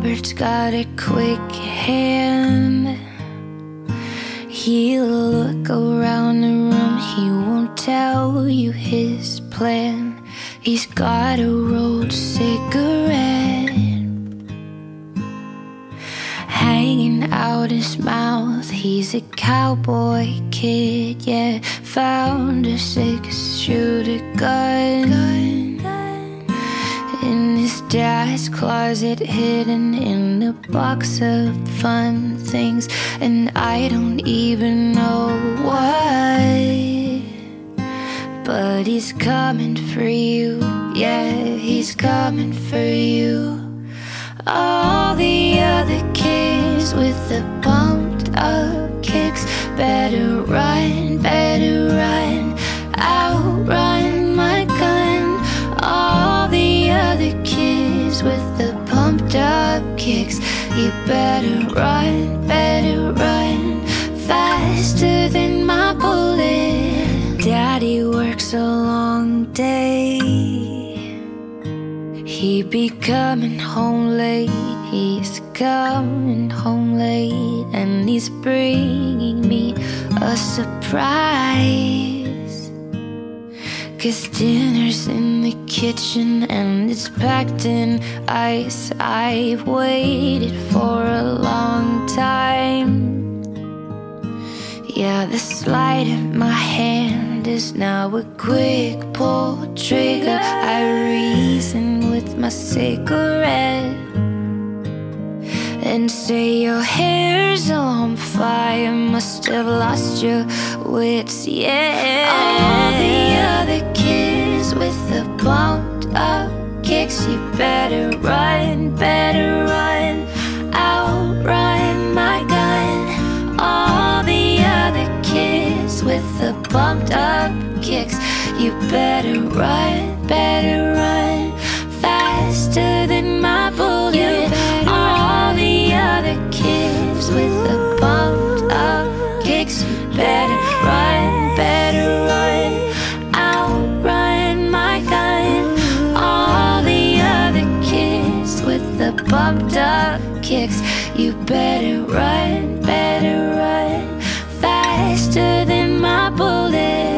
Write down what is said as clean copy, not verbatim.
Robert's got a quick hand. He'll look around the room, he won't tell you his plan. He's got a rolled cigarette hanging out his mouth. He's a cowboy kid, yeah. Found a 6-shooter gun in his dad's closet, hidden in a box of fun things. And I don't even know why, but he's coming for you, yeah, he's coming for you. All the other kids with the pumped up kicks better run, outrun my gun. All the other kids with the pumped up kicks, you better run, faster than my bullet. Daddy works a long day, he be coming home late, he's coming home late, and he's bringing me a surprise. 'Cause dinner's in the kitchen and it's packed in ice. I've waited for a long time. Yeah, the sleight of my hand is now a quick pull trigger. I reason with my cigarette and say your hair's on fire, must have lost your wits, yeah. All the other kids with the bumped up kicks, you better run, outrun my gun. All the other kids with the bumped up kicks, you better run, faster than my bullet. All the other kids with the bumped up kicks, you better run, outrun my gun. All the other kids with the bumped up kicks, you better run, faster than my bullet.